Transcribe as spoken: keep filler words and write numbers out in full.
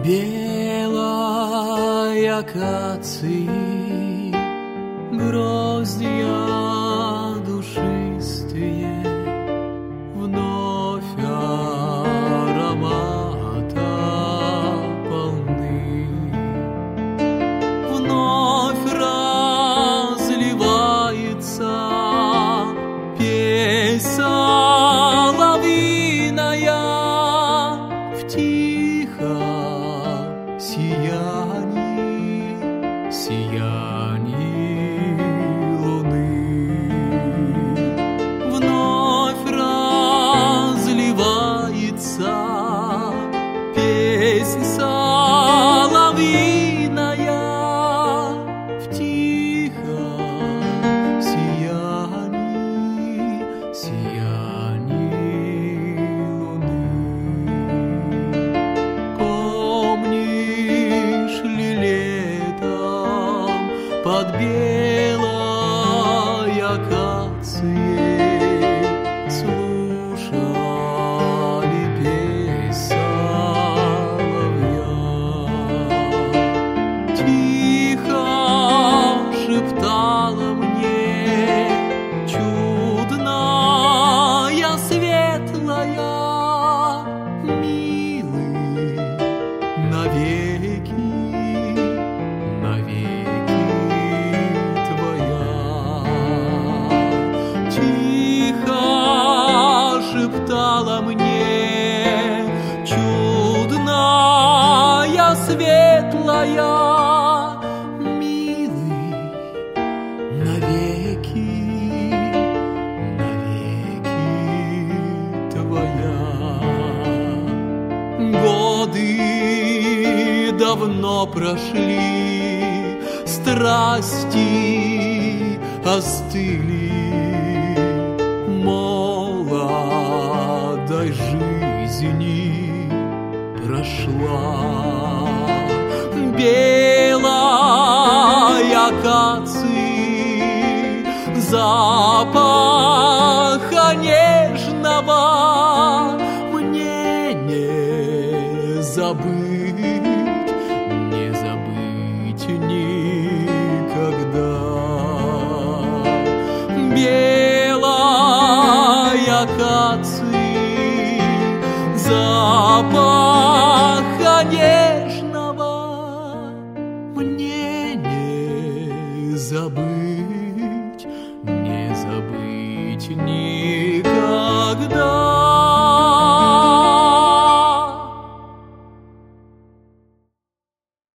белой акации, гроздья душистые, вновь аромата полны, вновь разливается песнь соловьиная в тихом сиянии, сиянии луны. Вновь разливается песнь соловьиная в тихом сиянии, сиянии луны. Помнишь ли летом под белой акацией слушали песнь соловья? Тихо шептала мне чудная светлая: милый, навеки, навеки твоя. Тихо шептала мне чудная светлая: милый, навеки, навеки твоя. Годы давно прошли, страсти остыли, молодой жизни прошла. Белой акации запаха нежного мне не забыть, не забыть никогда. Белой акации запаха нежного мне не забыть, не забыть никогда.